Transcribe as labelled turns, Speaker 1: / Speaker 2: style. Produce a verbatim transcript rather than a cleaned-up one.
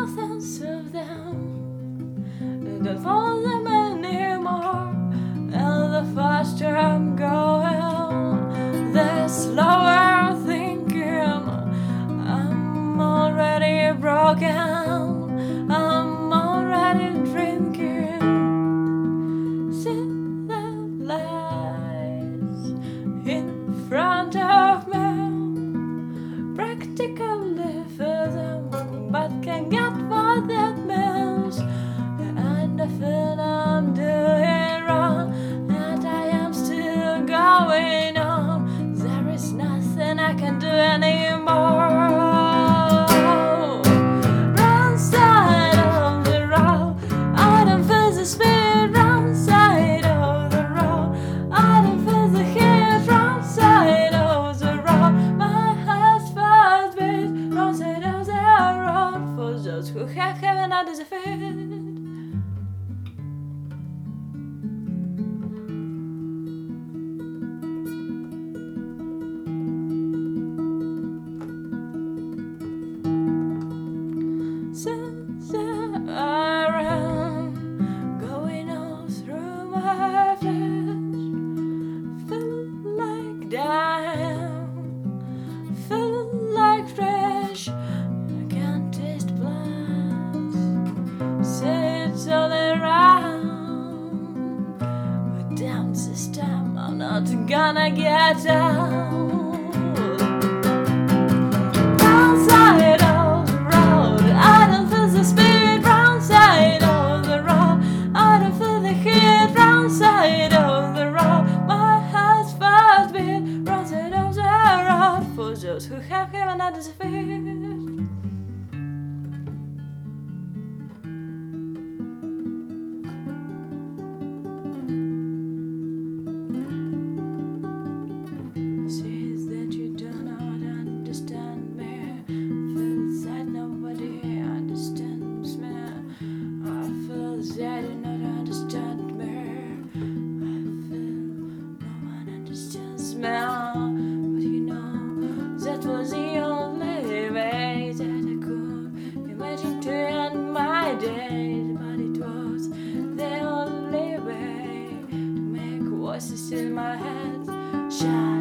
Speaker 1: thousands of them. Don't follow them anymore. And the faster I'm going, the slower I'm thinking. I'm already broken. I'm already drinking. See the lights in front of me. Practically feel them, but can't get what that means. And I feel I'm doing wrong, and I am still going on. There is nothing I can do anymore. Wrong side of the road, I don't feel the speed. Wrong side of the road, I don't feel the heat. Wrong side of the road, my heart's fast beat. Wrong side of the road, for those who have heaven under their feet. Since I ran, going all through my flesh, feeling like dying, feeling like trash. I can't taste blood, say it's all around, but damn this time I'm not gonna get out. Outside of the road, I don't feel the speed. Wrong side of the road, I don't feel the heat. Wrong side of the road, my heart's fast beat. Wrong side of the road, for those who have heaven under their feet. Says that you do not understand me. Feels that nobody understands me. I feel that you not understand me. I feel no one understands me. But you know, that was the only way that I could imagine to end my days. But it was the only way to make voices in my head shine.